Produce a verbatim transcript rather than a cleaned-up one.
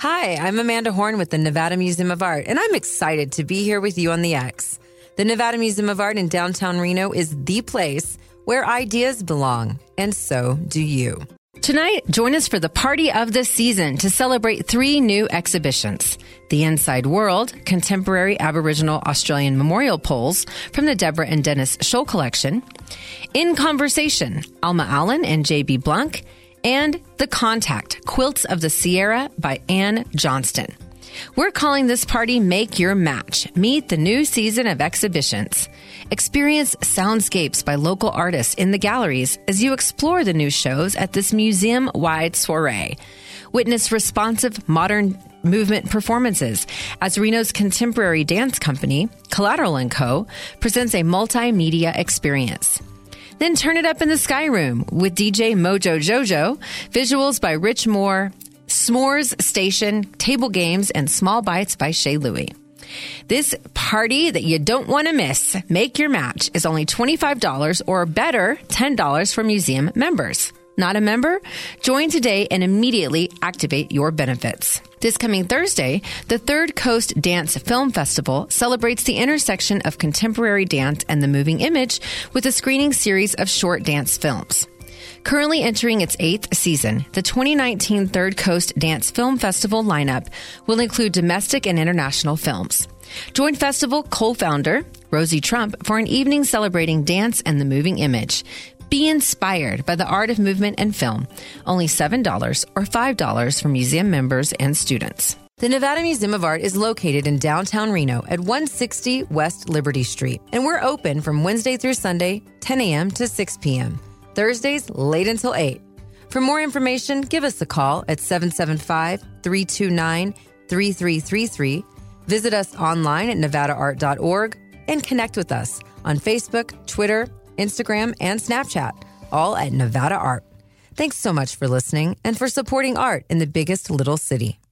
Hi, I'm Amanda Horn with the Nevada Museum of Art, and I'm excited to be here with you on the X. The Nevada Museum of Art in downtown Reno is the place where ideas belong, and so do you. Tonight, join us for the party of the season to celebrate three new exhibitions. The Inside World, Contemporary Aboriginal Australian Memorial Poles from the Deborah and Dennis Scholl Collection. In Conversation, Alma Allen and J B Blanc. And The Contact, Quilts of the Sierra by Anne Johnston. We're calling this party Make Your Match. Meet the new season of exhibitions. Experience soundscapes by local artists in the galleries as you explore the new shows at this museum-wide soiree. Witness responsive modern movement performances as Reno's contemporary dance company, Collateral and Co., presents a multimedia experience. Then turn it up in the Sky Room with D J Mojo Jojo, visuals by Rich Moore, S'mores Station, table games, and Small Bites by Shay Louie. This party that you don't want to miss, Make Your Match, is only twenty-five dollars or better, ten dollars for museum members. Not a member? Join today and immediately activate your benefits. This coming Thursday, the Third Coast Dance Film Festival celebrates the intersection of contemporary dance and the moving image with a screening series of short dance films. Currently entering its eighth season, the twenty nineteen Third Coast Dance Film Festival lineup will include domestic and international films. Join festival co-founder Rosie Trump for an evening celebrating dance and the moving image. Be inspired by the art of movement and film. Only seven dollars or five dollars for museum members and students. The Nevada Museum of Art is located in downtown Reno at one sixty West Liberty Street, and we're open from Wednesday through Sunday, ten a.m. to six p.m., Thursdays late until eight. For more information, give us a call at seven seven five, three two nine, three three three three. Visit us online at nevada art dot org and connect with us on Facebook, Twitter, Instagram, and Snapchat, all at Nevada Art. Thanks so much for listening and for supporting art in the biggest little city.